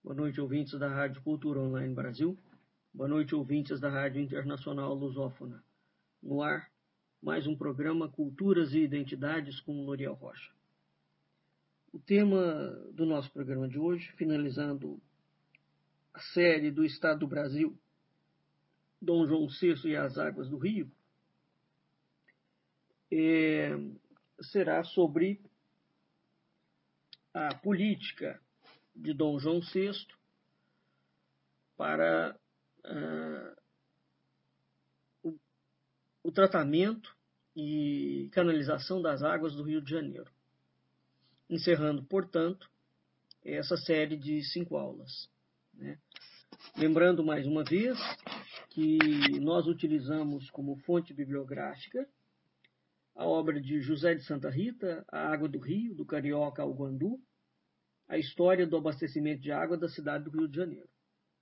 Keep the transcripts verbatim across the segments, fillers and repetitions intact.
Boa noite, ouvintes da Rádio Cultura Online Brasil. Boa noite, ouvintes da Rádio Internacional Lusófona. No ar, mais um programa Culturas e Identidades com Loriel Rocha. O tema do nosso programa de hoje, finalizando a série do Estado do Brasil, Dom João sexto e as Águas do Rio, é, será sobre a política de Dom João sexto para uh, o, o tratamento e canalização das águas do Rio de Janeiro, encerrando, portanto, essa série de cinco aulas, né? Lembrando mais uma vez que nós utilizamos como fonte bibliográfica a obra de José de Santa Rita, A Água do Rio, do Carioca ao Guandu, a história do abastecimento de água da cidade do Rio de Janeiro.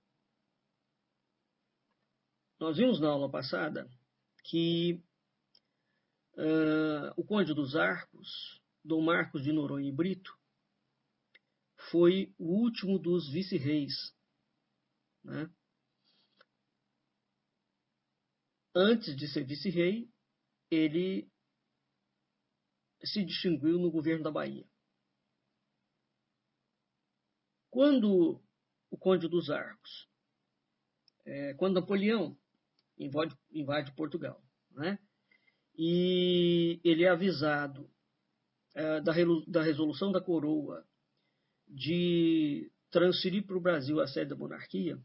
Nós vimos na aula passada que uh, o Conde dos Arcos, Dom Marcos de Noronha e Brito, foi o último dos vice-reis, né? Antes de ser vice-rei, ele se distinguiu no governo da Bahia. Quando o Conde dos Arcos, é, quando Napoleão invade, invade Portugal, né? E ele é avisado é, da, da resolução da coroa de transferir para o Brasil a sede da monarquia,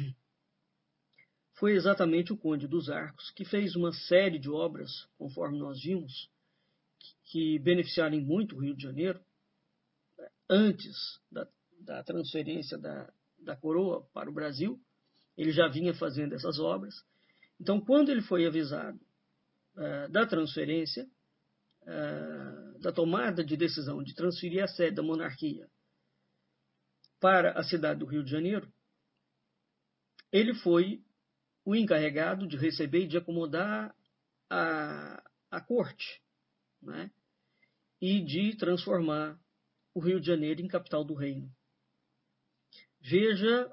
foi exatamente o Conde dos Arcos que fez uma série de obras, conforme nós vimos, que beneficiaram muito o Rio de Janeiro, antes da, da transferência da, da coroa para o Brasil. Ele já vinha fazendo essas obras. Então, quando ele foi avisado uh, da transferência, uh, da tomada de decisão de transferir a sede da monarquia para a cidade do Rio de Janeiro, ele foi o encarregado de receber e de acomodar a, a corte, né? E de transformar o Rio de Janeiro em capital do reino. Veja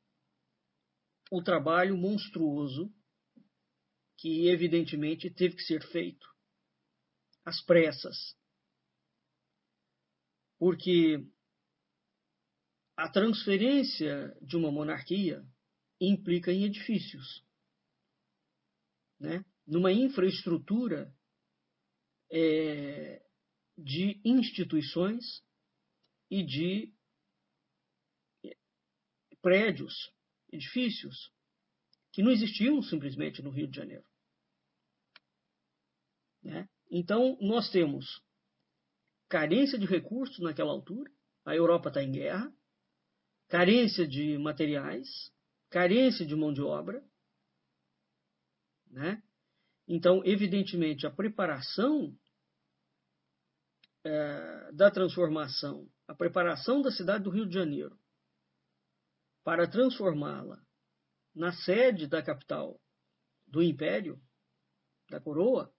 o trabalho monstruoso que, evidentemente, teve que ser feito às pressas, porque a transferência de uma monarquia implica em edifícios, né? Numa infraestrutura é, de instituições e de prédios, edifícios, que não existiam simplesmente no Rio de Janeiro, né? Então, nós temos carência de recursos naquela altura, a Europa está em guerra, carência de materiais, carência de mão de obra, né? Então, evidentemente, a preparação é, da transformação, a preparação da cidade do Rio de Janeiro para transformá-la na sede da capital do Império, da coroa,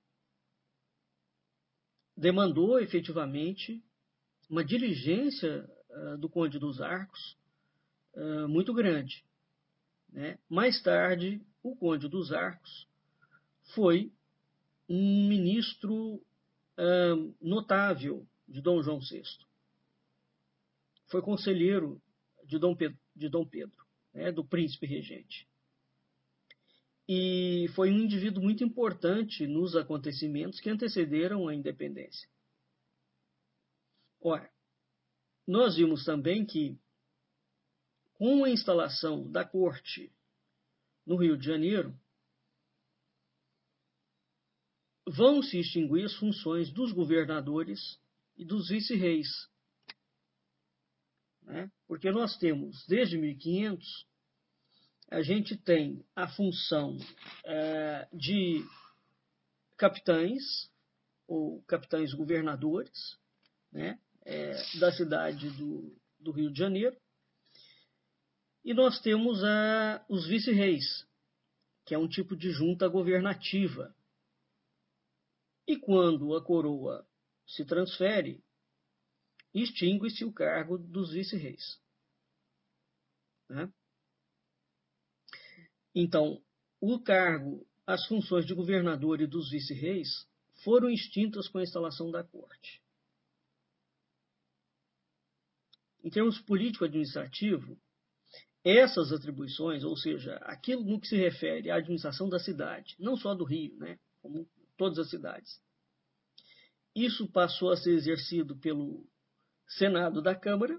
demandou efetivamente uma diligência uh, do Conde dos Arcos uh, muito grande, né? Mais tarde, o Conde dos Arcos foi um ministro uh, notável de Dom João sexto. Foi conselheiro de Dom Pedro, de Dom Pedro, né? Do príncipe regente. E foi um indivíduo muito importante nos acontecimentos que antecederam a independência. Ora, nós vimos também que, com a instalação da corte no Rio de Janeiro, vão se extinguir as funções dos governadores e dos vice-reis, né? Porque nós temos, desde mil e quinhentos, a gente tem a função é, de capitães, ou capitães governadores, né? É, da cidade do, do Rio de Janeiro, e nós temos a, os vice-reis, que é um tipo de junta governativa. E quando a coroa se transfere, extingue-se o cargo dos vice-reis. Né? Então, o cargo, as funções de governador e dos vice-reis foram extintas com a instalação da corte. Em termos político-administrativo, essas atribuições, ou seja, aquilo no que se refere à administração da cidade, não só do Rio, né, como todas as cidades, isso passou a ser exercido pelo Senado da Câmara,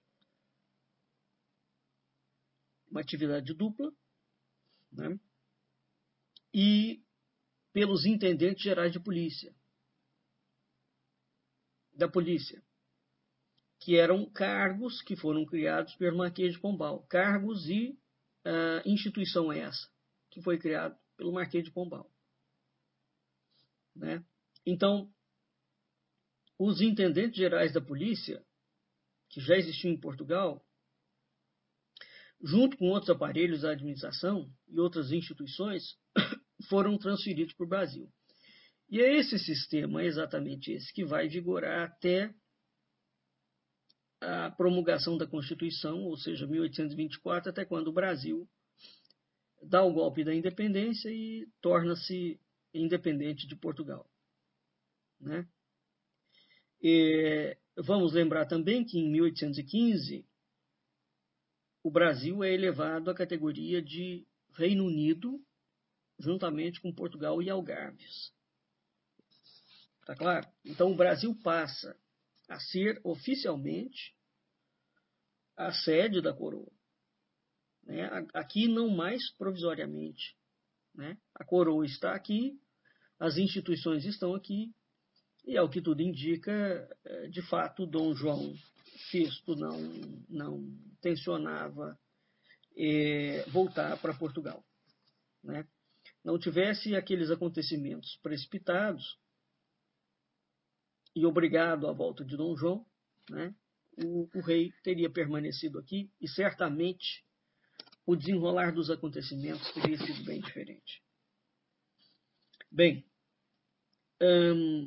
uma atividade dupla, né, e pelos intendentes gerais de polícia, da polícia, que eram cargos que foram criados pelo Marquês de Pombal. Cargos e uh, instituição essa, que foi criado pelo Marquês de Pombal. Né? Então, os intendentes gerais da polícia, que já existiam em Portugal, junto com outros aparelhos da administração e outras instituições, foram transferidos para o Brasil. E é esse sistema, exatamente esse, que vai vigorar até a promulgação da Constituição, ou seja, mil oitocentos e vinte e quatro, até quando o Brasil dá o golpe da independência e torna-se independente de Portugal. Né? E vamos lembrar também que em mil oitocentos e quinze o Brasil é elevado à categoria de Reino Unido, juntamente com Portugal e Algarves. Tá claro? Então o Brasil passa a ser oficialmente a sede da coroa. Né? Aqui não mais provisoriamente. Né? A coroa está aqui, as instituições estão aqui, e ao que tudo indica, de fato, Dom João sexto não, não tensionava eh, voltar para Portugal. Né? Não tivesse aqueles acontecimentos precipitados e obrigado à volta de Dom João, né? o, o rei teria permanecido aqui e certamente o desenrolar dos acontecimentos teria sido bem diferente. Bem, hum,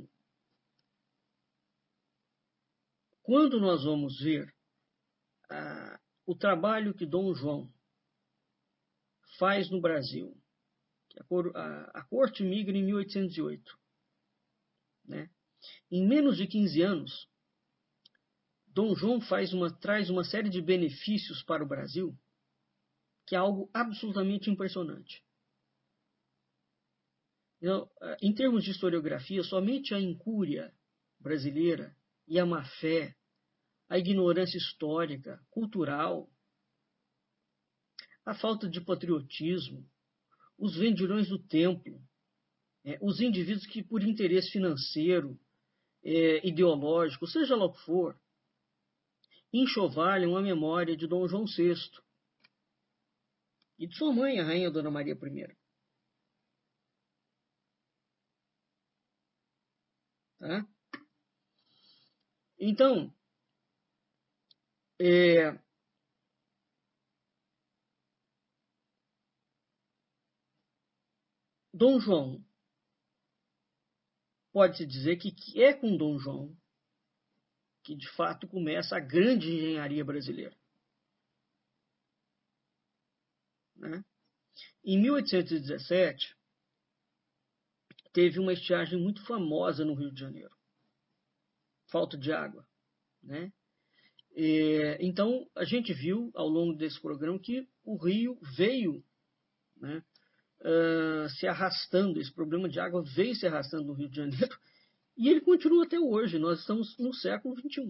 quando nós vamos ver ah, o trabalho que Dom João faz no Brasil, a, cor, a, a corte migra em mil oitocentos e oito, né? Em menos de quinze anos, Dom João faz uma, traz uma série de benefícios para o Brasil, que é algo absolutamente impressionante. Então, em termos de historiografia, somente a incúria brasileira e a má-fé, a ignorância histórica, cultural, a falta de patriotismo, os vendilhões do templo, é, os indivíduos que, por interesse financeiro, é, ideológico, seja lá o que for, enxovalham a memória de Dom João sexto e de sua mãe, a rainha Dona Maria I. Tá? Então, é, Dom João, pode-se dizer que é com Dom João que de fato começa a grande engenharia brasileira. Né? Em mil oitocentos e dezessete, teve uma estiagem muito famosa no Rio de Janeiro. Falta de água. Né? É, então, a gente viu ao longo desse programa que o rio veio, né, uh, se arrastando, esse problema de água veio se arrastando no Rio de Janeiro, e ele continua até hoje. Nós estamos no século vinte e um.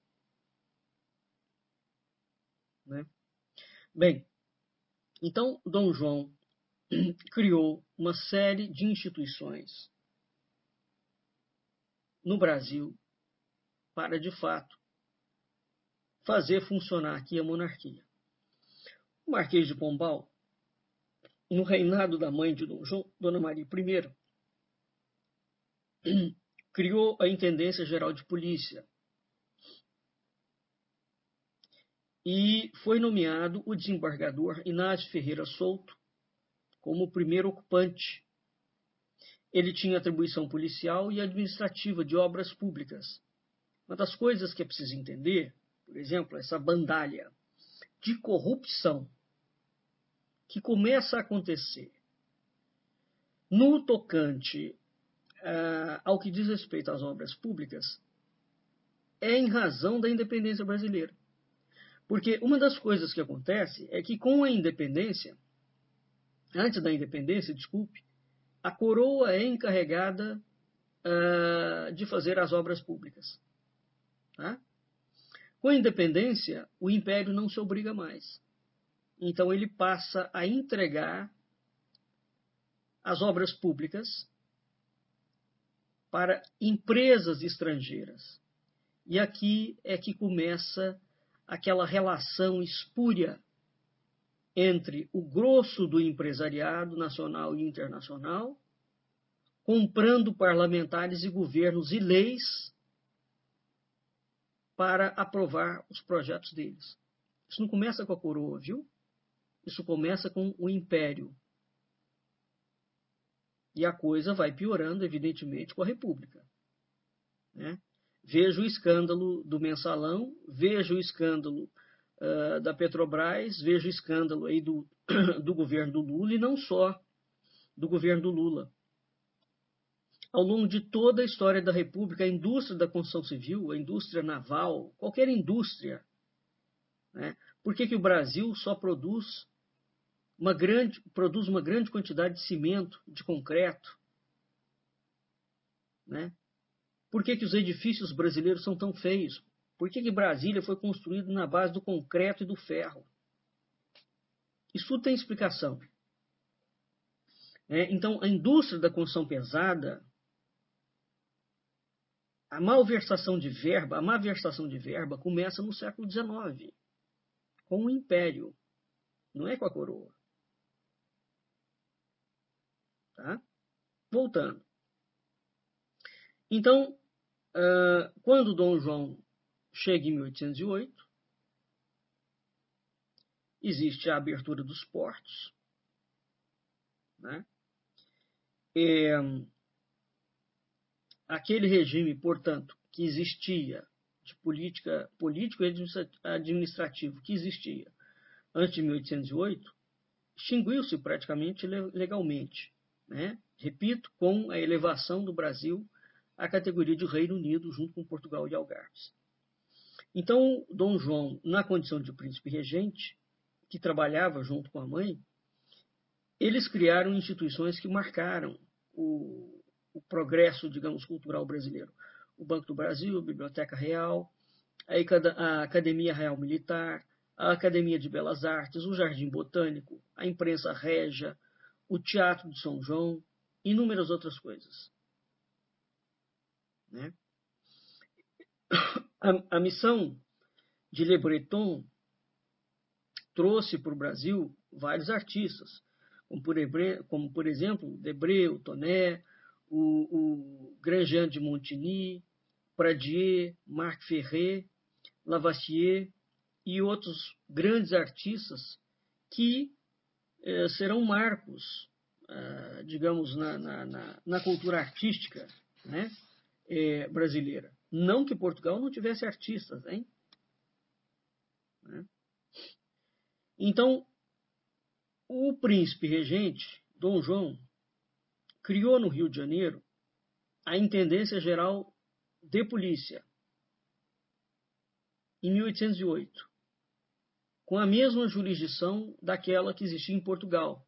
Né? Bem, então, Dom João criou uma série de instituições no Brasil para, de fato, fazer funcionar aqui a monarquia. O Marquês de Pombal, no reinado da mãe de Dom João, Dona Maria I, criou a Intendência Geral de Polícia e foi nomeado o desembargador Inácio Ferreira Souto como o primeiro ocupante. Ele tinha atribuição policial e administrativa de obras públicas. Uma das coisas que é preciso entender, por exemplo, essa bandalha, de corrupção que começa a acontecer no tocante uh, ao que diz respeito às obras públicas é em razão da independência brasileira. Porque uma das coisas que acontece é que com a independência, antes da independência, desculpe, a coroa é encarregada uh, de fazer as obras públicas. Tá? Com a independência, o império não se obriga mais. Então ele passa a entregar as obras públicas para empresas estrangeiras. E aqui é que começa aquela relação espúria entre o grosso do empresariado nacional e internacional, comprando parlamentares e governos e leis para aprovar os projetos deles. Isso não começa com a coroa, viu? Isso começa com o império. E a coisa vai piorando, evidentemente, com a República. Né? Veja o escândalo do Mensalão, veja o escândalo uh, da Petrobras, veja o escândalo aí do, do governo do Lula, e não só do governo do Lula. Ao longo de toda a história da República, a indústria da construção civil, a indústria naval, qualquer indústria, né? Por que que o Brasil só produz uma grande, produz uma grande quantidade de cimento, de concreto? Né? Por que que os edifícios brasileiros são tão feios? Por que que Brasília foi construída na base do concreto e do ferro? Isso tudo tem explicação. É, então, a indústria da construção pesada, a malversação de verba, a malversação de verba começa no século dezenove, com o Império, não é com a coroa. Tá? Voltando. Então, uh, quando Dom João chega em mil oitocentos e oito, existe a abertura dos portos, né? É, aquele regime, portanto, que existia, de política, político e administrativo, que existia antes de mil oitocentos e oito, extinguiu-se praticamente legalmente. Né? Repito, com a elevação do Brasil à categoria de Reino Unido, junto com Portugal e Algarves. Então, Dom João, na condição de príncipe regente, que trabalhava junto com a mãe, eles criaram instituições que marcaram o, o progresso, digamos, cultural brasileiro. O Banco do Brasil, a Biblioteca Real, a Academia Real Militar, a Academia de Belas Artes, o Jardim Botânico, a Imprensa Régia, o Teatro de São João e inúmeras outras coisas. Né? A, a missão de Le Breton trouxe para o Brasil vários artistas, como por, como por exemplo Debré, o Toné, o, o Grandjean de Montigny, Pradier, Marc Ferré, Lavassier e outros grandes artistas que eh, serão marcos, ah, digamos, na, na, na, na cultura artística, né, eh, brasileira. Não que Portugal não tivesse artistas, hein? Né? Então, o príncipe regente, Dom João, criou no Rio de Janeiro a Intendência Geral de Polícia, em mil oitocentos e oito, com a mesma jurisdição daquela que existia em Portugal,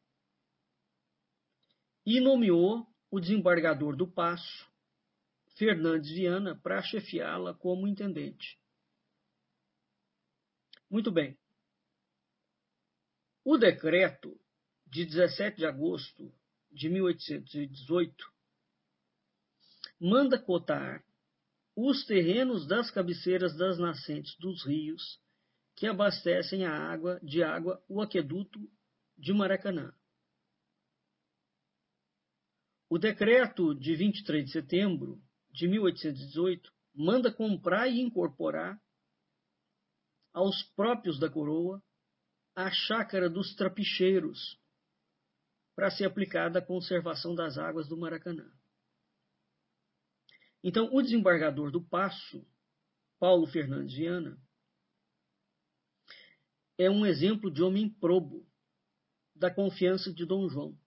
e nomeou o desembargador do Paço, Fernandes Viana, para chefiá-la como intendente. Muito bem. O decreto de dezessete de agosto de mil oitocentos e dezoito manda cotar os terrenos das cabeceiras das nascentes dos rios que abastecem a água de água o aqueduto de Maracanã. O decreto de vinte e três de setembro de mil oitocentos e dezoito manda comprar e incorporar aos próprios da coroa a chácara dos trapicheiros para ser aplicada à conservação das águas do Maracanã. Então, o desembargador do Paço, Paulo Fernandes Viana, é um exemplo de homem probo, da confiança de Dom João,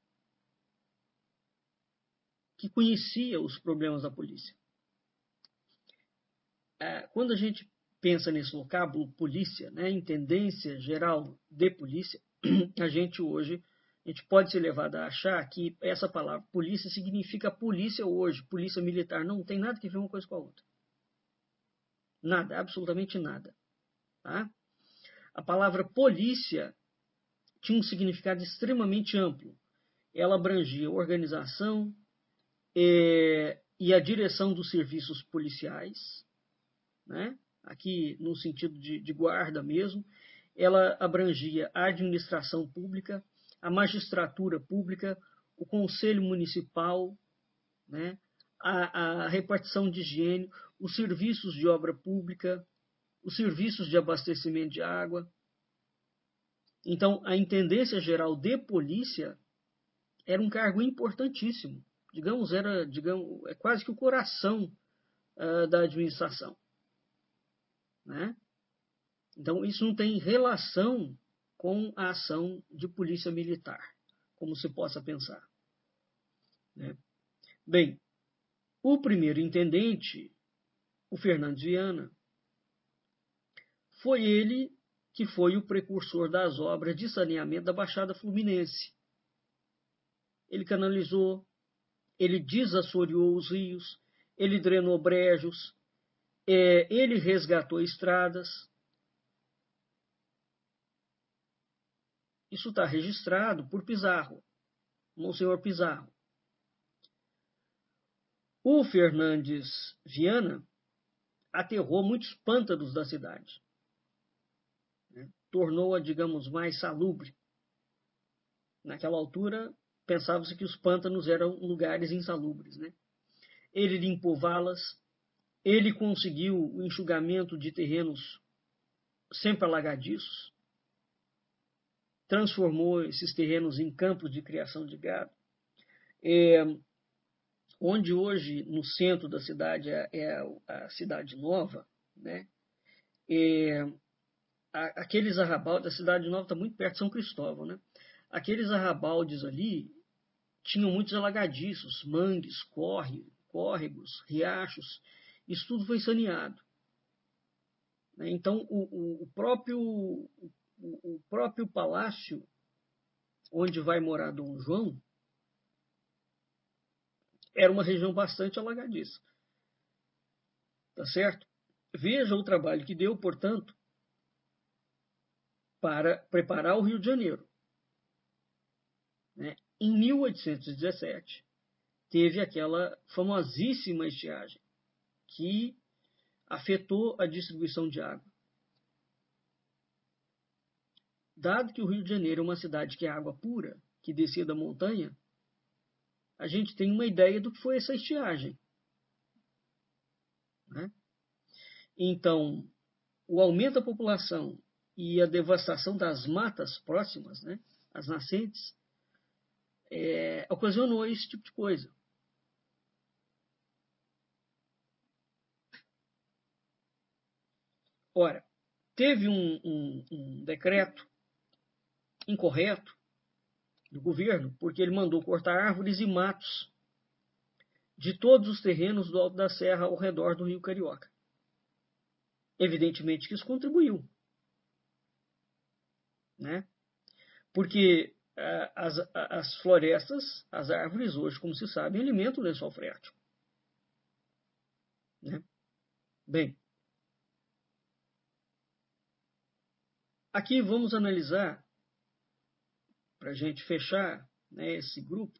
que conhecia os problemas da polícia. Quando a gente pensa nesse vocábulo polícia, né, intendência geral de polícia, a gente hoje a gente pode ser levado a achar que essa palavra polícia significa polícia hoje, polícia militar. Não tem nada que ver uma coisa com a outra. Nada, absolutamente nada. Tá? A palavra polícia tinha um significado extremamente amplo. Ela abrangia organização é, e a direção dos serviços policiais, né? Aqui no sentido de, de guarda mesmo. Ela abrangia a administração pública, a magistratura pública, o conselho municipal, né? a, a repartição de higiene, os serviços de obra pública, os serviços de abastecimento de água. Então, a Intendência Geral de Polícia era um cargo importantíssimo. Digamos, era digamos, é quase que o coração uh, da administração. Né? Então, isso não tem relação com a ação de polícia militar, como se possa pensar. Né? Bem, o primeiro intendente, o Fernandes Viana, foi ele que foi o precursor das obras de saneamento da Baixada Fluminense. Ele canalizou, ele desassoreou os rios, ele drenou brejos, é, ele resgatou estradas. Isso está registrado por Pizarro, Monsenhor Pizarro. O Fernandes Viana aterrou muitos pântanos da cidade, né? Tornou-a, digamos, mais salubre. Naquela altura, pensava-se que os pântanos eram lugares insalubres. Né? Ele limpou valas, ele conseguiu o enxugamento de terrenos sempre alagadiços, transformou esses terrenos em campos de criação de gado. É, onde hoje, no centro da cidade, é, é a Cidade Nova, né? É, a, aqueles arrabaldes, a Cidade Nova está muito perto de São Cristóvão, né? Aqueles arrabaldes ali tinham muitos alagadiços, mangues, córre, córregos, riachos. Isso tudo foi saneado. Então, o, o, próprio, o, o próprio palácio onde vai morar Dom João era uma região bastante alagadiça. Tá certo? Veja o trabalho que deu, portanto, para preparar o Rio de Janeiro. Né? Em mil oitocentos e dezessete, teve aquela famosíssima estiagem que afetou a distribuição de água. Dado que o Rio de Janeiro é uma cidade que é água pura, que descia da montanha, a gente tem uma ideia do que foi essa estiagem. Né? Então, o aumento da população e a devastação das matas próximas, né, as nascentes, é, ocasionou esse tipo de coisa. Ora, teve um, um, um decreto incorreto do governo, porque ele mandou cortar árvores e matos de todos os terrenos do Alto da Serra ao redor do Rio Carioca. Evidentemente que isso contribuiu. Né? Porque uh, as, as florestas, as árvores hoje, como se sabe, alimentam o lençol freático. Né? Bem, aqui vamos analisar, para a gente fechar, né, esse grupo,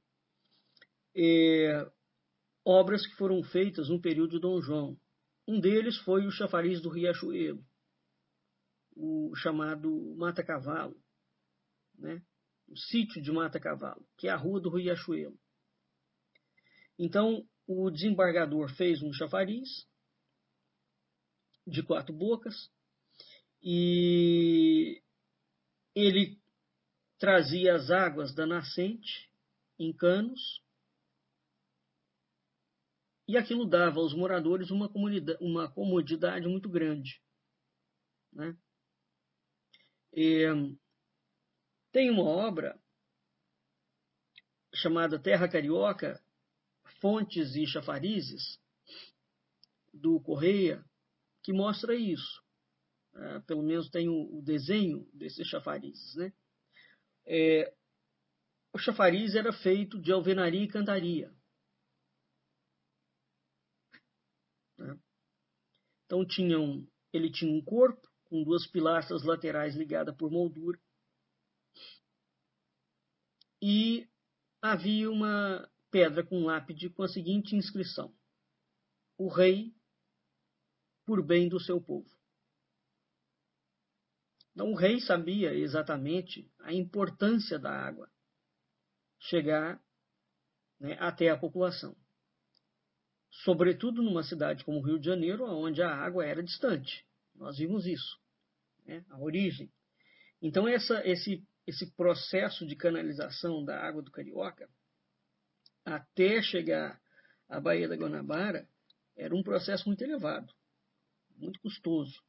é, obras que foram feitas no período de Dom João. Um deles foi o chafariz do Riachuelo, o chamado Mata Cavalo, né? O sítio de Mata Cavalo, que é a rua do Riachuelo. Então, o desembargador fez um chafariz de quatro bocas e ele trazia as águas da nascente em canos e aquilo dava aos moradores uma, uma comodidade muito grande. Né? E, tem uma obra chamada Terra Carioca, Fontes e Chafarizes, do Correia, que mostra isso. Uh, pelo menos tem o, o desenho desses chafarizes, né? É, o chafariz era feito de alvenaria e cantaria. Né? Então tinham, ele tinha um corpo com duas pilastras laterais ligadas por moldura e havia uma pedra com lápide com a seguinte inscrição: o rei por bem do seu povo. Então o rei sabia exatamente a importância da água chegar, né, até a população. Sobretudo numa cidade como o Rio de Janeiro, onde a água era distante. Nós vimos isso, né, a origem. Então essa, esse, esse processo de canalização da água do Carioca até chegar à Baía da Guanabara era um processo muito elevado, muito custoso.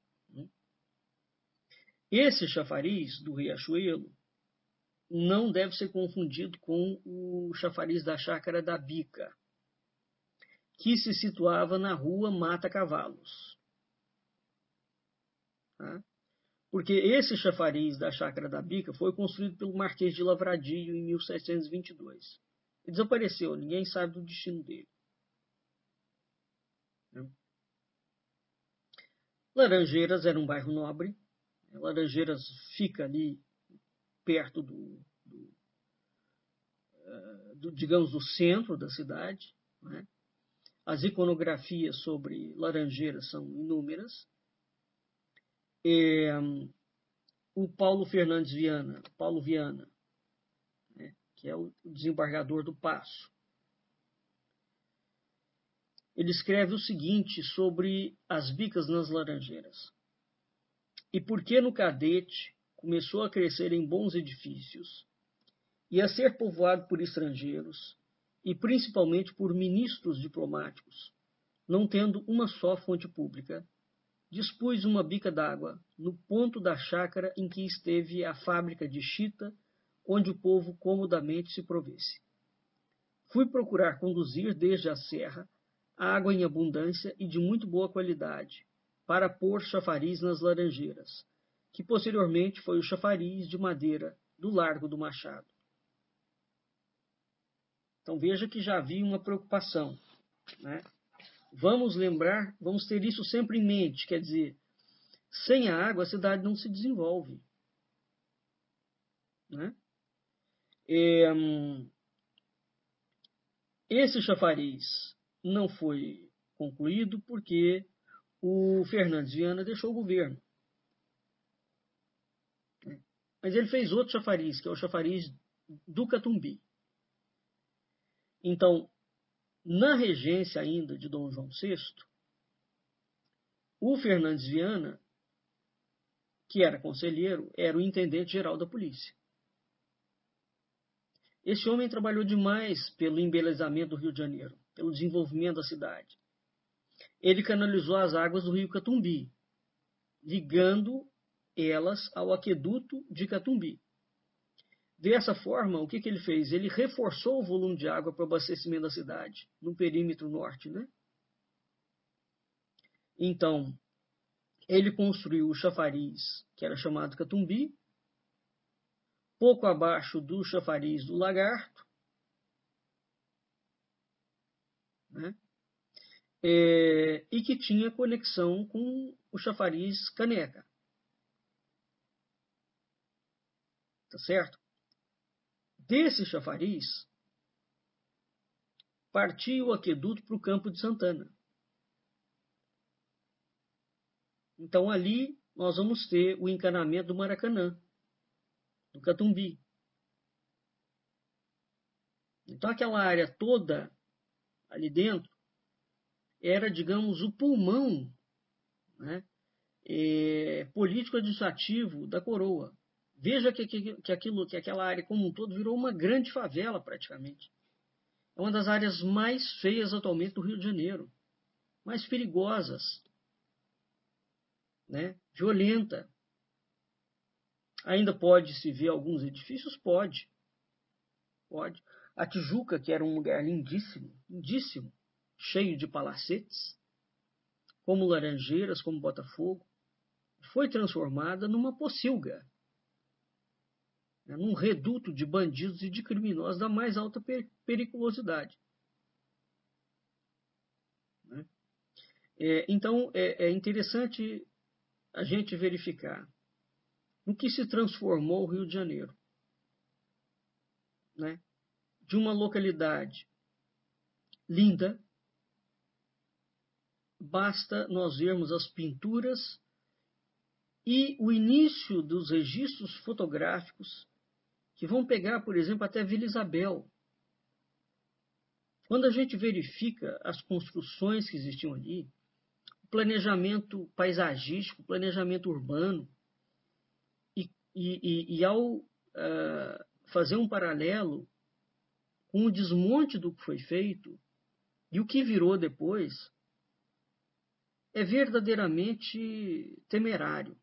Esse chafariz do Riachuelo não deve ser confundido com o chafariz da Chácara da Bica, que se situava na rua Mata Cavalos. Tá? Porque esse chafariz da Chácara da Bica foi construído pelo Marquês de Lavradio em mil setecentos e vinte e dois. Ele desapareceu, ninguém sabe do destino dele. Laranjeiras era um bairro nobre. Laranjeiras fica ali perto do, do, do digamos, do centro da cidade. Né? As iconografias sobre Laranjeiras são inúmeras. E, um, o Paulo Fernandes Viana, Paulo Viana, né, que é o desembargador do Paço, ele escreve o seguinte sobre as bicas nas Laranjeiras. E por que no Cadete começou a crescer em bons edifícios e a ser povoado por estrangeiros, e principalmente por ministros diplomáticos, não tendo uma só fonte pública, dispus uma bica d'água no ponto da chácara em que esteve a fábrica de chita, onde o povo comodamente se provesse. Fui procurar conduzir desde a serra água em abundância e de muito boa qualidade, para pôr chafariz nas Laranjeiras, que posteriormente foi o chafariz de madeira do Largo do Machado. Então veja que já havia uma preocupação, né? Vamos lembrar, vamos ter isso sempre em mente, quer dizer, sem a água a cidade não se desenvolve. Né? É, esse chafariz não foi concluído porque o Fernandes Viana deixou o governo. Mas ele fez outro chafariz, que é o chafariz do Catumbi. Então, na regência ainda de Dom João sexto, o Fernandes Viana, que era conselheiro, era o intendente-geral da polícia. Esse homem trabalhou demais pelo embelezamento do Rio de Janeiro, pelo desenvolvimento da cidade. Ele canalizou as águas do rio Catumbi, ligando elas ao aqueduto de Catumbi. Dessa forma, o que, que ele fez? Ele reforçou o volume de água para o abastecimento da cidade, no perímetro norte. Né? Então, ele construiu o chafariz, que era chamado Catumbi, pouco abaixo do chafariz do Lagarto, né? É, e que tinha conexão com o chafariz Caneca. Tá certo? Desse chafariz, partia o aqueduto para o Campo de Santana. Então ali nós vamos ter o encanamento do Maracanã, do Catumbi. Então aquela área toda ali dentro era, digamos, o pulmão, né, é, político-administrativo da coroa. Veja que, que, que, aquilo, que aquela área como um todo virou uma grande favela praticamente. É uma das áreas mais feias atualmente do Rio de Janeiro, mais perigosas, né, violenta. Ainda pode-se ver alguns edifícios? Pode. Pode. A Tijuca, que era um lugar lindíssimo, lindíssimo, cheio de palacetes, como Laranjeiras, como Botafogo, foi transformada numa pocilga, né, num reduto de bandidos e de criminosos da mais alta periculosidade. Né? É, então, é, é interessante a gente verificar no que se transformou o Rio de Janeiro. Né? De uma localidade linda, basta nós vermos as pinturas e o início dos registros fotográficos que vão pegar, por exemplo, até Vila Isabel. Quando a gente verifica as construções que existiam ali, o planejamento paisagístico, o planejamento urbano, e, e, e ao uh, fazer um paralelo com o desmonte do que foi feito e o que virou depois, é verdadeiramente temerário.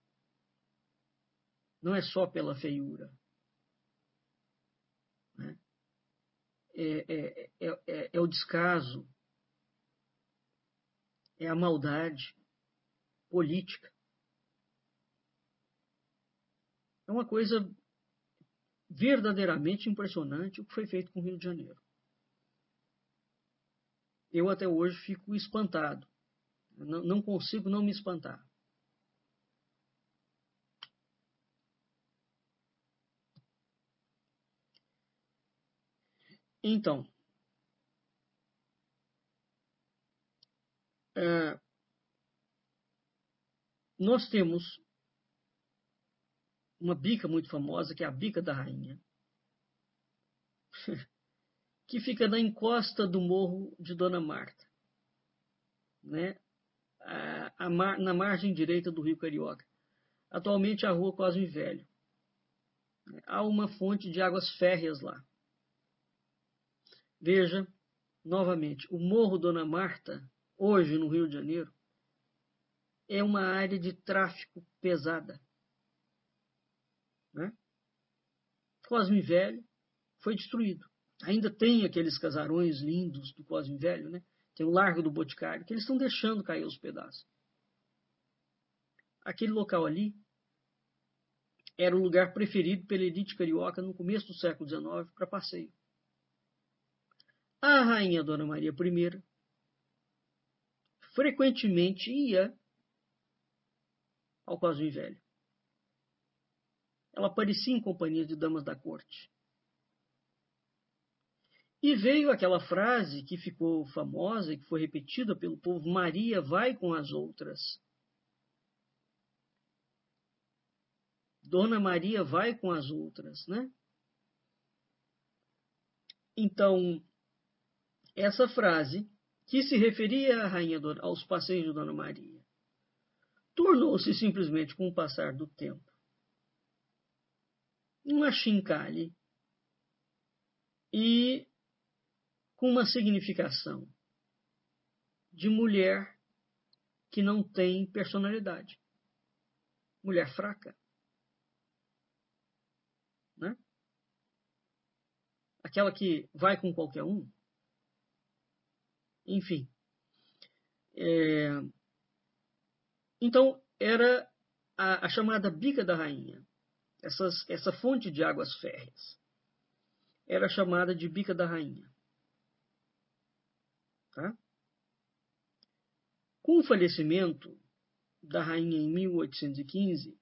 Não é só pela feiura. Né? É, é, é, é, é o descaso, é a maldade política. É uma coisa verdadeiramente impressionante o que foi feito com o Rio de Janeiro. Eu até hoje fico espantado. Não, não consigo não me espantar. Então, é, nós temos uma bica muito famosa, que é a Bica da Rainha, que fica na encosta do Morro de Dona Marta, né? a, a mar, na margem direita do Rio Carioca. Atualmente a rua Cosme Velho. Há uma fonte de águas férreas lá. Veja, novamente, o Morro Dona Marta, hoje no Rio de Janeiro, é uma área de tráfico pesada. Né? Cosme Velho foi destruído. Ainda tem aqueles casarões lindos do Cosme Velho, né? Tem o Largo do Boticário, que eles estão deixando cair os pedaços. Aquele local ali era o lugar preferido pela elite carioca no começo do século dezenove para passeio. A rainha Dona Maria I frequentemente ia ao Cosme Velho. Ela aparecia em companhia de damas da corte. E veio aquela frase que ficou famosa e que foi repetida pelo povo: Maria vai com as outras. Dona Maria vai com as outras, né? Então, essa frase, que se referia à rainha, aos passeios de Dona Maria, tornou-se simplesmente, com o passar do tempo, um achincalhe e com uma significação de mulher que não tem personalidade. Mulher fraca. Né? Aquela que vai com qualquer um. Enfim. É... Então, era a, a chamada Bica da Rainha. Essas, essa fonte de águas férreas era chamada de Bica da Rainha. Tá? Com o falecimento da rainha em mil oitocentos e quinze,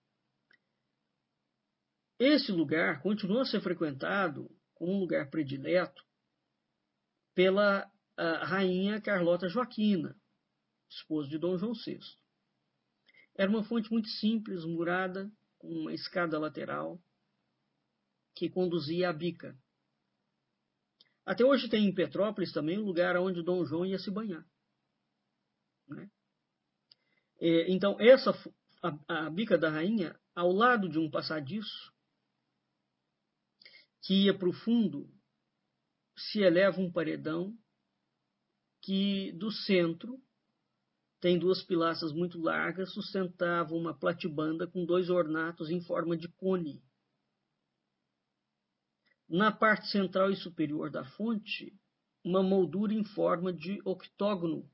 esse lugar continuou a ser frequentado como um lugar predileto pela rainha Carlota Joaquina, esposa de Dom João sexto. Era uma fonte muito simples, murada, com uma escada lateral que conduzia à bica. Até hoje tem em Petrópolis também um lugar onde Dom João ia se banhar. Né? Então, essa, a, a Bica da Rainha, ao lado de um passadiço que ia para o fundo, se eleva um paredão que do centro tem duas pilastras muito largas, sustentavam uma platibanda com dois ornatos em forma de cone. Na parte central e superior da fonte, uma moldura em forma de octógono,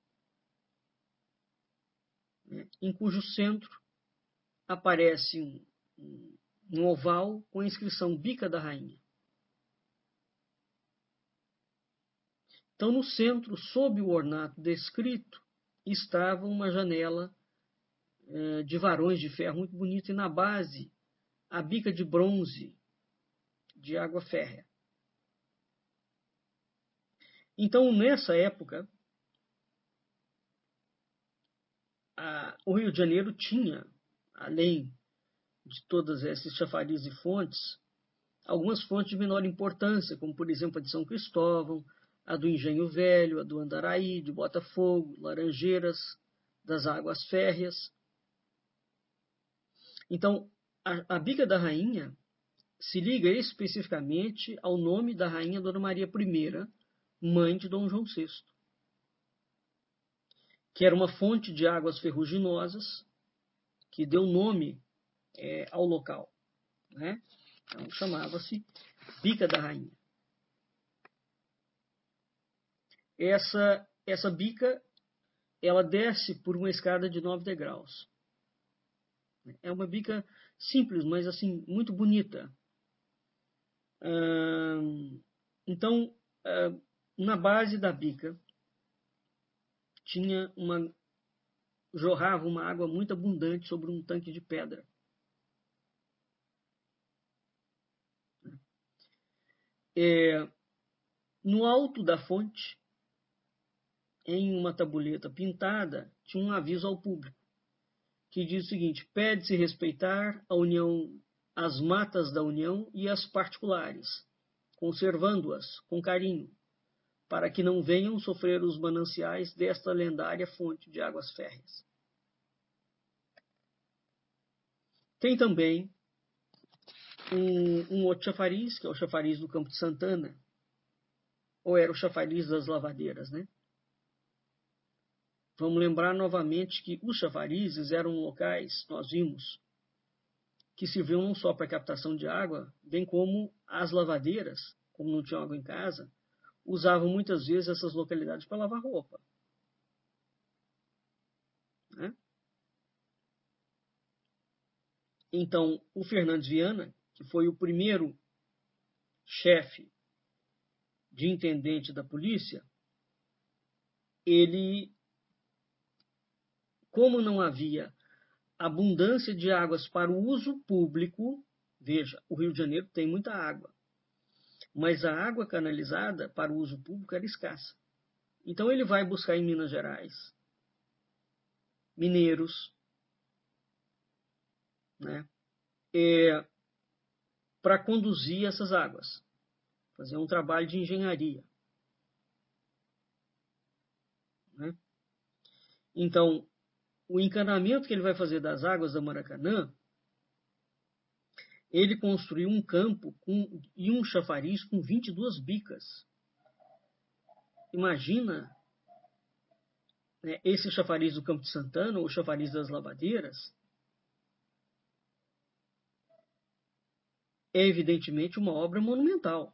em cujo centro aparece um, um oval com a inscrição Bica da Rainha. Então, no centro, sob o ornato descrito, estava uma janela eh, de varões de ferro muito bonita, e na base, a bica de bronze de água férrea. Então, nessa época, a, o Rio de Janeiro tinha, além de todas essas chafariz e fontes, algumas fontes de menor importância, como, por exemplo, a de São Cristóvão, a do Engenho Velho, a do Andaraí, de Botafogo, Laranjeiras, das Águas Férreas. Então, a, a Bica da Rainha se liga especificamente ao nome da Rainha Dona Maria I, mãe de Dom João sexto, que era uma fonte de águas ferruginosas que deu nome é, ao local, né? Então, chamava-se Bica da Rainha. Essa, essa bica, ela desce por uma escada de nove degraus. É uma bica simples, mas assim, muito bonita. Então, na base da bica, tinha uma, jorrava uma água muito abundante sobre um tanque de pedra. É, no alto da fonte, em uma tabuleta pintada, tinha um aviso ao público, que diz o seguinte: pede-se respeitar a união, as matas da União e as particulares, conservando-as com carinho, para que não venham sofrer os mananciais desta lendária fonte de águas férreas. Tem também um, um outro chafariz, que é o chafariz do Campo de Santana, ou era o chafariz das lavadeiras, né? Vamos lembrar novamente que os chafarizes eram locais, nós vimos, que serviam não só para a captação de água, bem como as lavadeiras, como não tinham água em casa, usavam muitas vezes essas localidades para lavar roupa. Né? Então, o Fernandes Viana, que foi o primeiro chefe de intendente da polícia, ele, como não havia abundância de águas para o uso público, veja, o Rio de Janeiro tem muita água, mas a água canalizada para o uso público era escassa. Então ele vai buscar em Minas Gerais mineiros, né, é, para conduzir essas águas, fazer um trabalho de engenharia. Né? Então, o encanamento que ele vai fazer das águas da Maracanã, ele construiu um campo com, e um chafariz com vinte e duas bicas. Imagina, né, esse chafariz do Campo de Santana, ou chafariz das lavadeiras, é evidentemente uma obra monumental.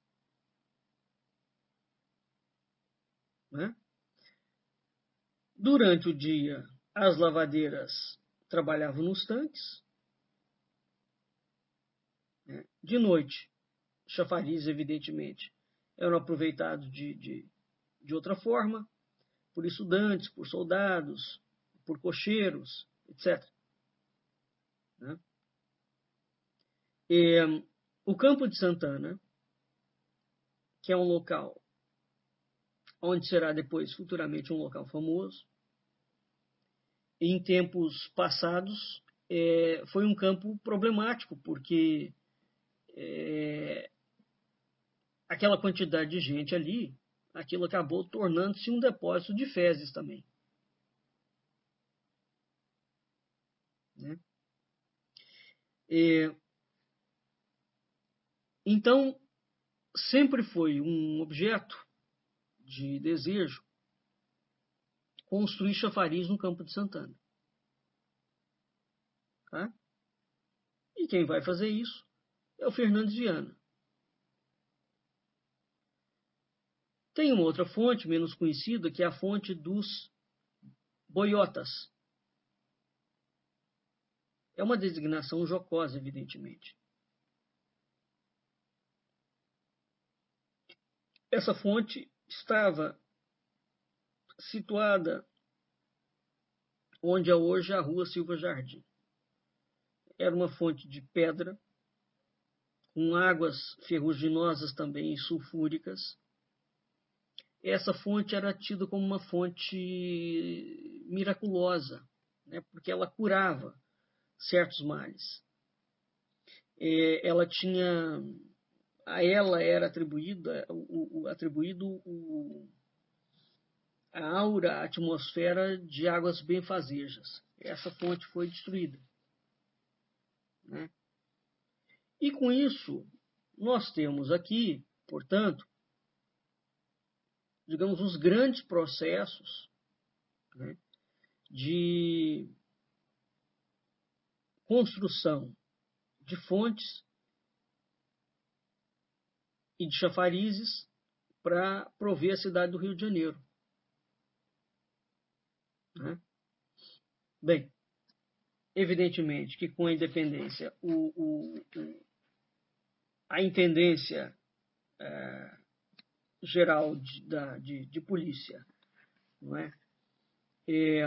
Né? Durante o dia, as lavadeiras trabalhavam nos tanques. Né? De noite, chafariz, evidentemente, eram aproveitados de, de, de outra forma, por estudantes, por soldados, por cocheiros, etcétera. Né? E, o Campo de Santana, que é um local onde será depois futuramente um local famoso, em tempos passados é, foi um campo problemático, porque é, aquela quantidade de gente ali, aquilo acabou tornando-se um depósito de fezes também. Né? É, então, sempre foi um objeto de desejo construir chafariz no Campo de Santana. Tá? E quem vai fazer isso é o Fernandes Viana. Tem uma outra fonte menos conhecida, que é a fonte dos boiotas. É uma designação jocosa, evidentemente. Essa fonte estava situada onde é hoje a Rua Silva Jardim. Era uma fonte de pedra, com águas ferruginosas também e sulfúricas. Essa fonte era tida como uma fonte miraculosa, né, porque ela curava certos males. É, ela tinha, a ela era atribuída, o, o, atribuído o, a aura, a atmosfera de águas benfazejas. Essa fonte foi destruída. Né? E com isso, nós temos aqui, portanto, digamos, os grandes processos, né, de construção de fontes e de chafarizes para prover a cidade do Rio de Janeiro. Né? Bem, evidentemente que com a independência, o, o, o, a intendência é, geral de, da, de, de polícia, não é? É,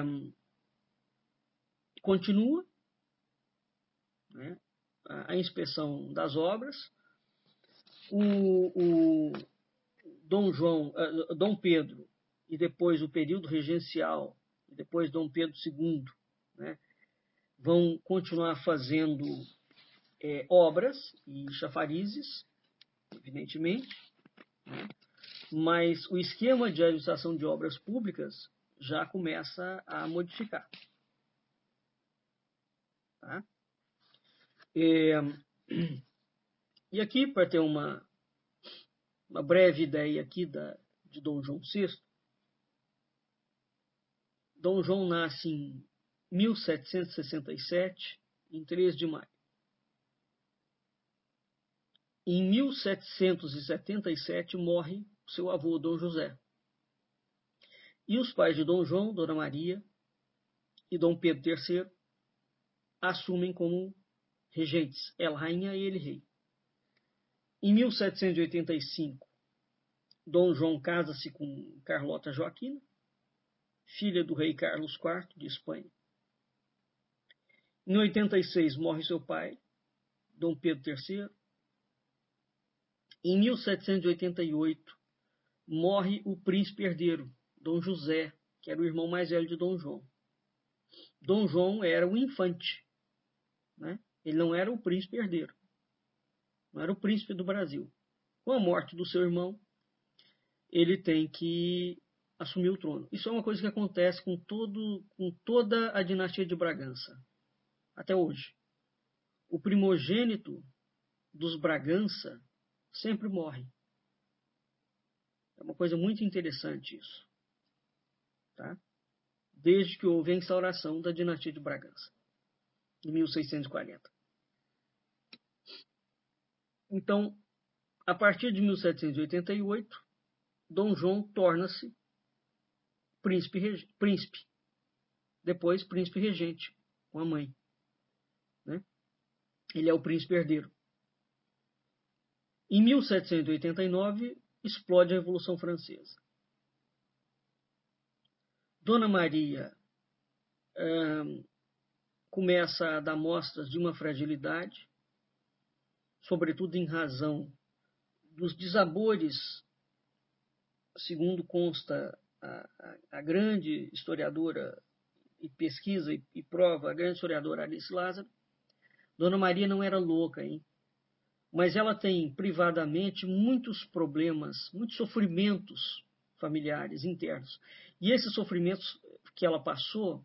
continua, né, a, a inspeção das obras. O, o Dom João, uh, Dom Pedro e depois o período regencial, e depois Dom Pedro segundo, né, vão continuar fazendo é, obras e chafarizes, evidentemente, né, mas o esquema de administração de obras públicas já começa a modificar. Tá? É, e aqui, para ter uma, uma breve ideia aqui da, de Dom João sexto, Dom João nasce em mil setecentos e sessenta e sete, em três de maio. Em mil setecentos e setenta e sete morre seu avô, Dom José. E os pais de Dom João, Dona Maria e Dom Pedro terceiro assumem como regentes, ela rainha e ele rei. Em mil setecentos e oitenta e cinco, Dom João casa-se com Carlota Joaquina, filha do rei Carlos quarto de Espanha. Em oitenta e seis morre seu pai, Dom Pedro terceiro. Em mil setecentos e oitenta e oito morre o príncipe herdeiro, Dom José, que era o irmão mais velho de Dom João. Dom João era o infante, né? Ele não era o príncipe herdeiro, não era o príncipe do Brasil. Com a morte do seu irmão, ele tem que assumir o trono. Isso é uma coisa que acontece com, todo, com toda a dinastia de Bragança, até hoje. O primogênito dos Bragança sempre morre. É uma coisa muito interessante isso. Tá? Desde que houve a instauração da dinastia de Bragança, em mil seiscentos e quarenta. Então, a partir de mil setecentos e oitenta e oito, Dom João torna-se príncipe, príncipe, depois príncipe regente, com a mãe. Né? Ele é o príncipe herdeiro. Em mil setecentos e oitenta e nove, explode a Revolução Francesa. Dona Maria hum, começa a dar mostras de uma fragilidade, sobretudo em razão dos desabores, segundo consta a, a, a grande historiadora e pesquisa e, e prova, a grande historiadora Alice Lázaro. Dona Maria não era louca, hein? Mas ela tem privadamente muitos problemas, muitos sofrimentos familiares internos. E esses sofrimentos que ela passou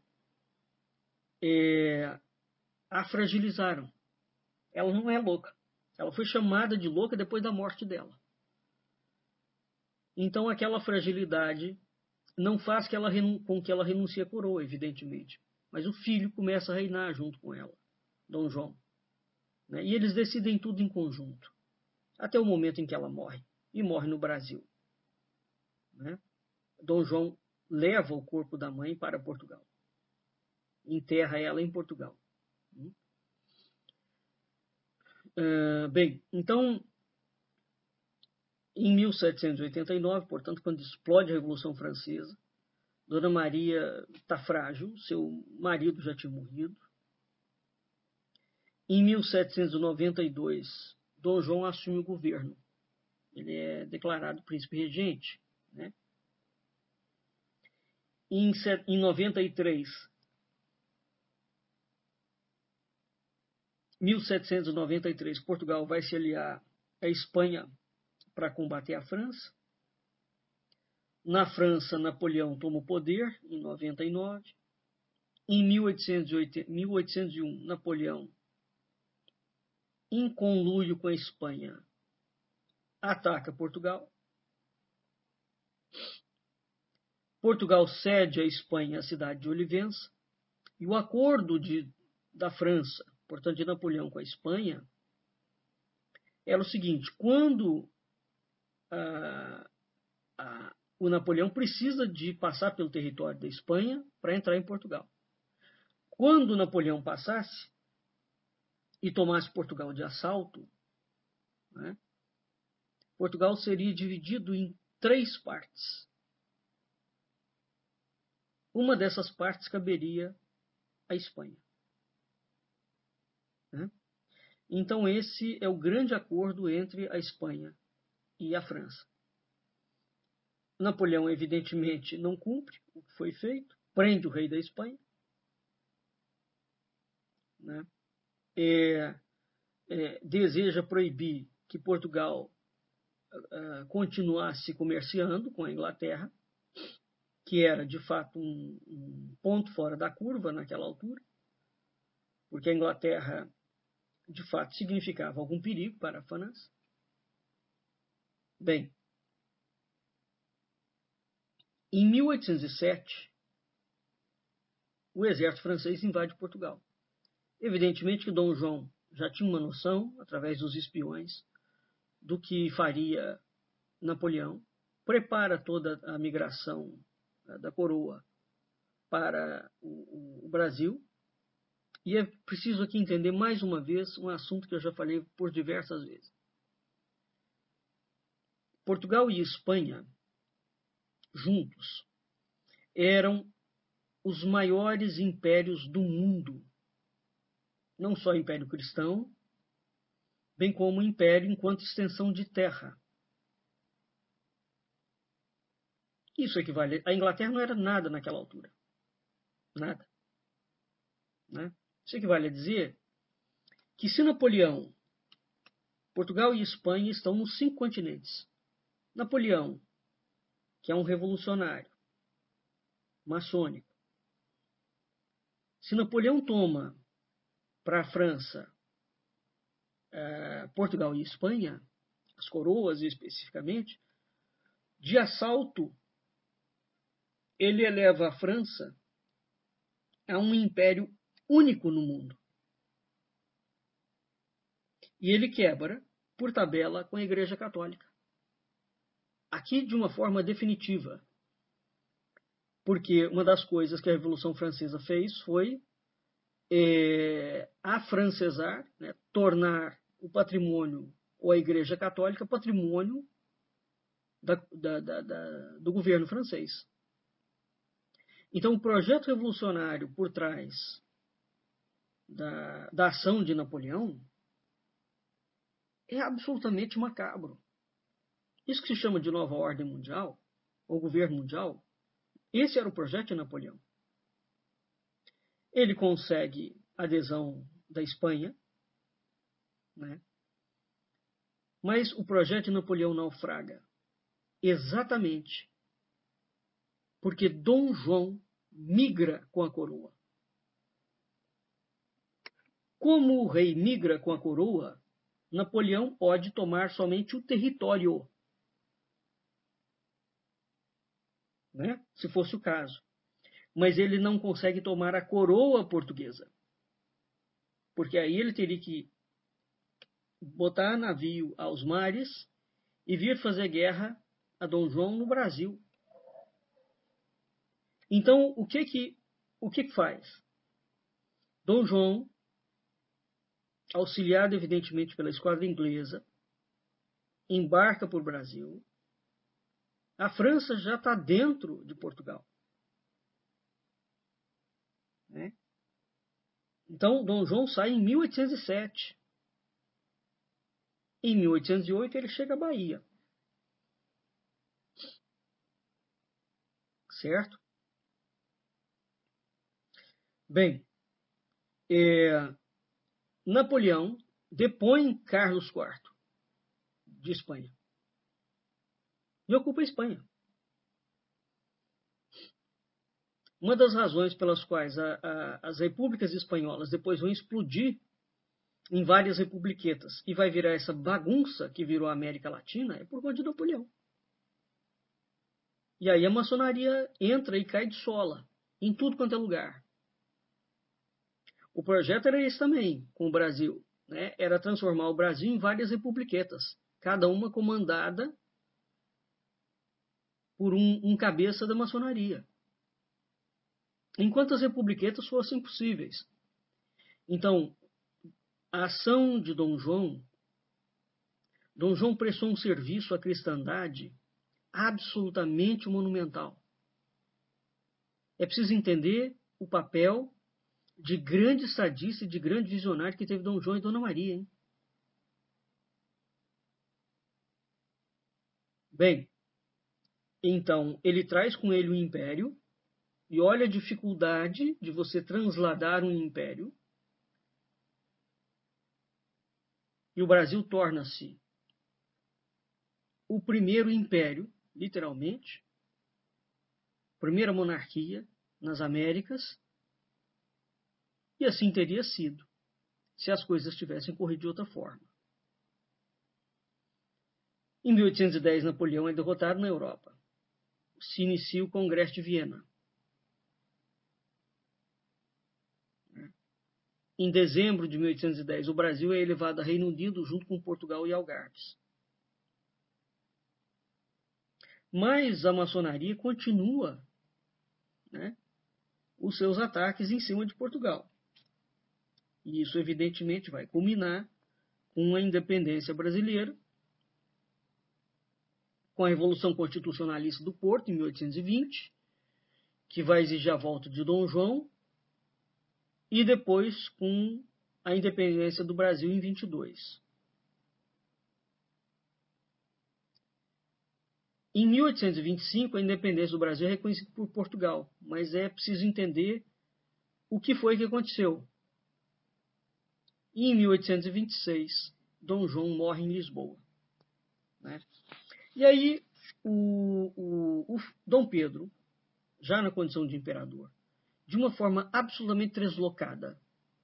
é, a fragilizaram. Ela não é louca. Ela foi chamada de louca depois da morte dela. Então aquela fragilidade não faz que ela, com que ela renuncie à coroa, evidentemente. Mas o filho começa a reinar junto com ela, Dom João. Né? E eles decidem tudo em conjunto, até o momento em que ela morre, e morre no Brasil. Né? Dom João leva o corpo da mãe para Portugal, enterra ela em Portugal. Uh, bem, então, em mil setecentos e oitenta e nove, portanto, quando explode a Revolução Francesa, Dona Maria está frágil, seu marido já tinha morrido. Em mil setecentos e noventa e dois, Dom João assume o governo. Ele é declarado príncipe regente. Né? Em, em noventa e três, mil setecentos e noventa e três, Portugal vai se aliar à Espanha para combater a França. Na França, Napoleão toma o poder, em noventa e nove. Em mil oitocentos e um, Napoleão, em conluio com a Espanha, ataca Portugal. Portugal cede à Espanha a cidade de Olivença. E o acordo de, da França, portanto de Napoleão com a Espanha, era o seguinte: quando a, a, o Napoleão precisa de passar pelo território da Espanha para entrar em Portugal. Quando Napoleão passasse e tomasse Portugal de assalto, né, Portugal seria dividido em três partes. Uma dessas partes caberia à Espanha. Né? Então esse é o grande acordo entre a Espanha e a França. Napoleão, evidentemente, não cumpre o que foi feito, prende o rei da Espanha. Né? É, é, deseja proibir que Portugal uh, continuasse comerciando com a Inglaterra, que era, de fato, um, um ponto fora da curva naquela altura, porque a Inglaterra, de fato, significava algum perigo para a França. Bem, em mil oitocentos e sete, o exército francês invade Portugal. Evidentemente que Dom João já tinha uma noção, através dos espiões, do que faria Napoleão, prepara toda a migração da coroa para o, o Brasil. E é preciso aqui entender mais uma vez um assunto que eu já falei por diversas vezes. Portugal e Espanha, juntos, eram os maiores impérios do mundo. Não só o Império Cristão, bem como o Império enquanto extensão de terra. Isso equivale... A Inglaterra não era nada naquela altura. Nada. Né? Isso equivale a dizer que se Napoleão, Portugal e Espanha estão nos cinco continentes. Napoleão, que é um revolucionário maçônico, se Napoleão toma para a França, eh, Portugal e Espanha, as coroas especificamente, de assalto, ele eleva a França a um império único no mundo. E ele quebra, por tabela, com a Igreja Católica. Aqui de uma forma definitiva. Porque uma das coisas que a Revolução Francesa fez foi é, afrancesar, né, tornar o patrimônio, ou a Igreja Católica, patrimônio da, da, da, da, do governo francês. Então, o projeto revolucionário por trás da, da ação de Napoleão é absolutamente macabro. Isso que se chama de nova ordem mundial, ou governo mundial, esse era o projeto de Napoleão. Ele consegue a adesão da Espanha, né? Mas o projeto de Napoleão naufraga exatamente porque Dom João migra com a coroa. Como o rei migra com a coroa, Napoleão pode tomar somente o território. né? Se fosse o caso. Mas ele não consegue tomar a coroa portuguesa. Porque aí ele teria que botar navio aos mares e vir fazer guerra a Dom João no Brasil. Então, o que que, o que, que faz? Dom João, auxiliado evidentemente pela esquadra inglesa, embarca para o Brasil. A França já está dentro de Portugal. Né? Então, Dom João sai em mil oitocentos e sete. Em mil oitocentos e oito, ele chega à Bahia. Certo? Bem, é, Napoleão depõe Carlos quarto de Espanha e ocupa a Espanha. Uma das razões pelas quais a, a, as repúblicas espanholas depois vão explodir em várias republiquetas e vai virar essa bagunça que virou a América Latina é por conta de Napoleão. E aí a maçonaria entra e cai de sola em tudo quanto é lugar. O projeto era esse também com o Brasil, né? Era transformar o Brasil em várias republiquetas, cada uma comandada por um, um cabeça da maçonaria. Enquanto as republiquetas fossem possíveis. Então, a ação de Dom João, Dom João prestou um serviço à cristandade absolutamente monumental. É preciso entender o papel de grande estadista e de grande visionário que teve Dom João e Dona Maria. Hein? Bem, então, ele traz com ele o império, e olha a dificuldade de você transladar um império, e o Brasil torna-se o primeiro império, literalmente, primeira monarquia nas Américas, e assim teria sido, se as coisas tivessem corrido de outra forma. Em mil oitocentos e dez, Napoleão é derrotado na Europa. Se inicia o Congresso de Viena. Em dezembro de mil oitocentos e dez, o Brasil é elevado a Reino Unido junto com Portugal e Algarves. Mas a maçonaria continua, né, os seus ataques em cima de Portugal. E isso, evidentemente, vai culminar com a independência brasileira, com a Revolução Constitucionalista do Porto, em mil oitocentos e vinte, que vai exigir a volta de Dom João, e depois com a independência do Brasil em vinte e dois. Em mil oitocentos e vinte e cinco, a independência do Brasil é reconhecida por Portugal, mas é preciso entender o que foi que aconteceu. E em mil oitocentos e vinte e seis, Dom João morre em Lisboa. Né? E aí, o, o, o Dom Pedro, já na condição de imperador, de uma forma absolutamente deslocada,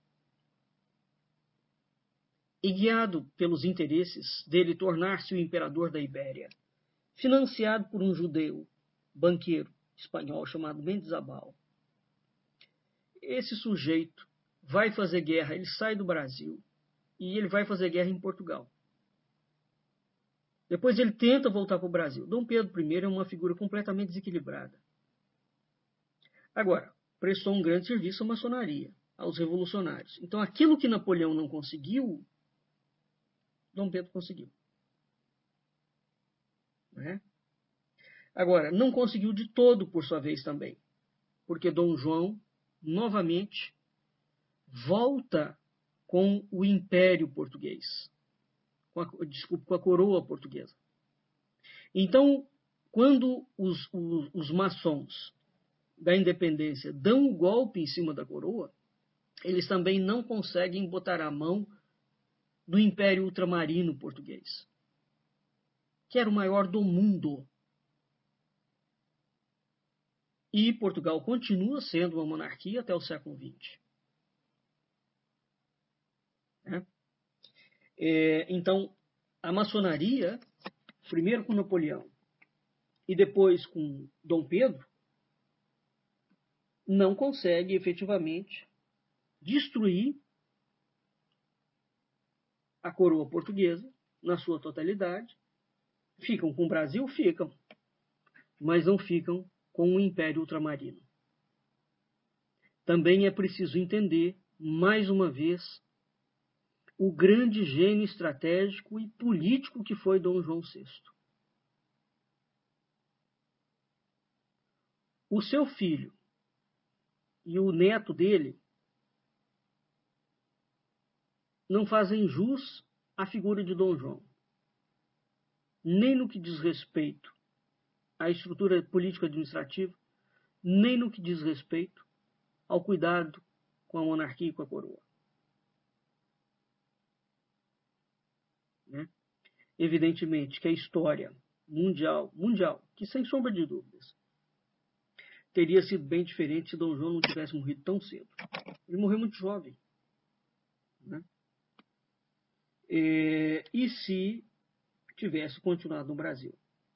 e guiado pelos interesses dele tornar-se o imperador da Ibéria, financiado por um judeu, banqueiro espanhol chamado Mendizábal. Esse sujeito vai fazer guerra, ele sai do Brasil e ele vai fazer guerra em Portugal. Depois ele tenta voltar para o Brasil. Dom Pedro I é uma figura completamente desequilibrada. Agora, prestou um grande serviço à maçonaria, aos revolucionários. Então, aquilo que Napoleão não conseguiu, Dom Pedro conseguiu. Né? Agora, não conseguiu de todo, por sua vez, também. Porque Dom João, novamente, volta com o Império Português. Com a, desculpa, com a coroa portuguesa. Então, quando os, os, os maçons da independência dão o golpe em cima da coroa, eles também não conseguem botar a mão no Império Ultramarino Português, que era o maior do mundo. E Portugal continua sendo uma monarquia até o século vinte. Né? É, então, a maçonaria, primeiro com Napoleão, e depois com Dom Pedro, não consegue efetivamente destruir a coroa portuguesa na sua totalidade. Ficam com o Brasil? Ficam, mas não ficam com o Império Ultramarino. Também é preciso entender, mais uma vez, o grande gênio estratégico e político que foi Dom João sexto. O seu filho e o neto dele não fazem jus à figura de Dom João, nem no que diz respeito à estrutura político-administrativa, nem no que diz respeito ao cuidado com a monarquia e com a coroa. Né? Evidentemente que a história mundial, mundial, que sem sombra de dúvidas, teria sido bem diferente se Dom João não tivesse morrido tão cedo. Ele morreu muito jovem. Né? E, e se tivesse continuado no Brasil.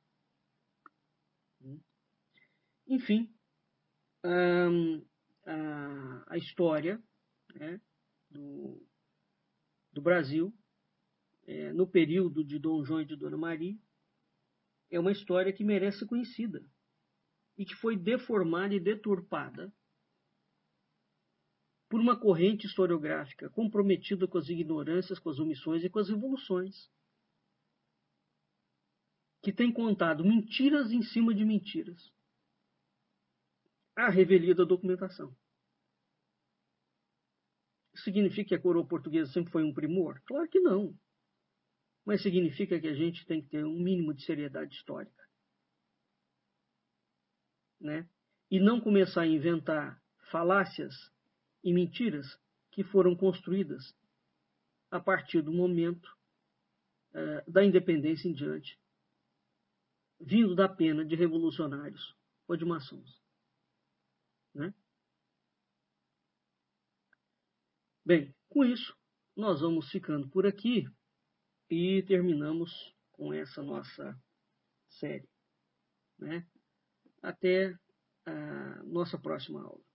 Enfim, a, a história, né, do, do Brasil, é, no período de Dom João e de Dona Maria, é uma história que merece ser conhecida e que foi deformada e deturpada por uma corrente historiográfica comprometida com as ignorâncias, com as omissões e com as revoluções, que tem contado mentiras em cima de mentiras, à revelia da documentação. Significa que a coroa portuguesa sempre foi um primor? Claro que não. Mas significa que a gente tem que ter um mínimo de seriedade histórica. Né? E não começar a inventar falácias e mentiras que foram construídas a partir do momento uh, da independência em diante, vindo da pena de revolucionários ou de maçons. Né? Bem, com isso, nós vamos ficando por aqui e terminamos com essa nossa série. Né? Até a nossa próxima aula.